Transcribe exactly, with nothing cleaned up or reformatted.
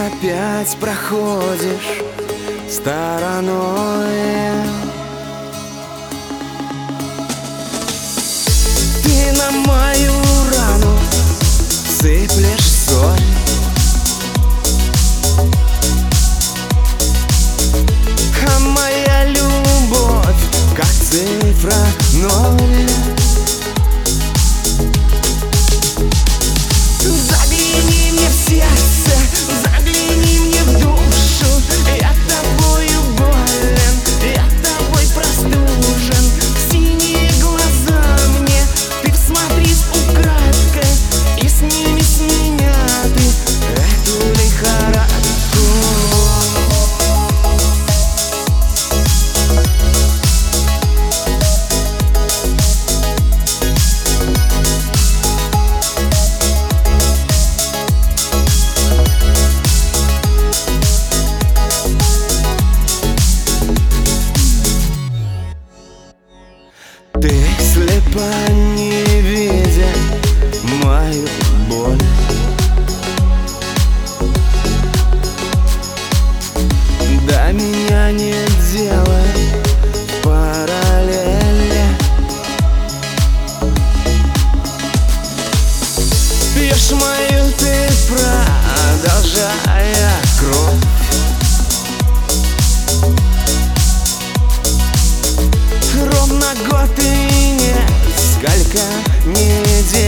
опять проходишь стороной. Ты на мою рану сыплешь соль, а моя любовь как цифра ноль. Загляни мне в сердце, загляни мне в душу. Я тобою болен, я тобой простужен. Синие глаза мне ты всмотрись украдкой и сними с меня ты эту лихорадку. Ты слепа, не видя мою боль. До меня нет дела параллели. Пьешь мою ты, продолжая кровь. Ровно год и несколько недель